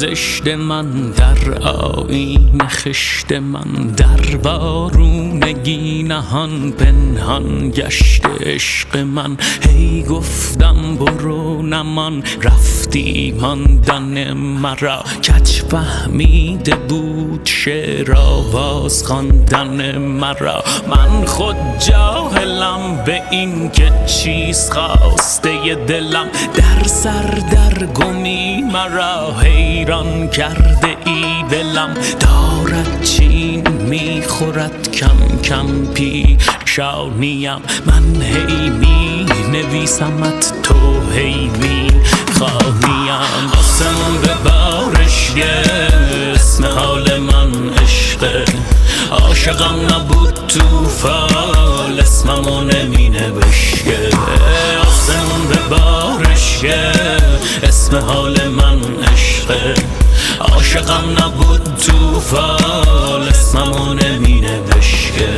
زشت من در آیین خشت من، در وارونگی نهان پنهان گشت عشق من. هی گفتم برو نمان، رفتی ماندن مرا. کج فهمیده بود شعر آواز خواندن مرا. من خود جاهلم به این که چیز خواسته دلم. در سر در گمی مرا حیران کرده ای دلم. دارد چین میخورد کم کم پیشانیم. من هی می نویسمت، تو هی می خوانیم. آسمون به بارش اسم حال من عشقه. عاشقم نبود توفال، اسممو نمی نوشته. آسمون به بارش اسم حال من عشقه. عاشقم نبود توفال، اسممو نمی نوشته.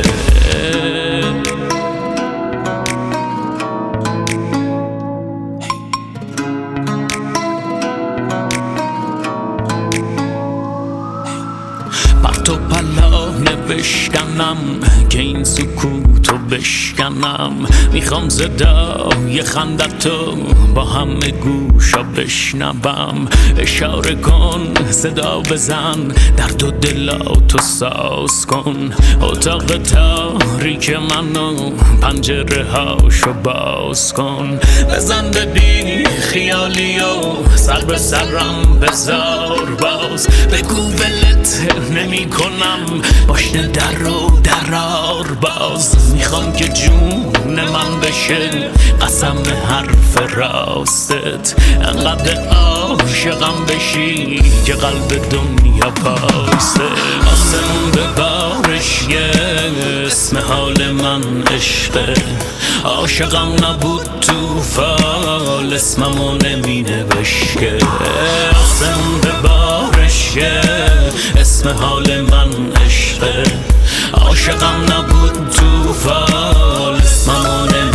تو پلا نوشتنم که این سکوتو بشکنم. میخوام صدای خندتو با همه گوشا بشنوم. اشاره کن صدا بزن، درد و دلاتو ساز کن. اتاق تاریک منو پنجره هاشو باز کن. بزن به بی خیالی و سر به سرم بذار باز. بگو ولت نمی کنم، باشن در رو درار باز. میخوام که جون من بشه قسم حرف راستت. انقدر عاشقم بشی که قلب دنیا پاسه. آسمون به بارش اسم حال من عشقه. عاشقم نبود توفال، اسممو نمی نوشته. آسمون به بارش اسم حال من عشقه. عاشقم نبود توفال، اسممو نمی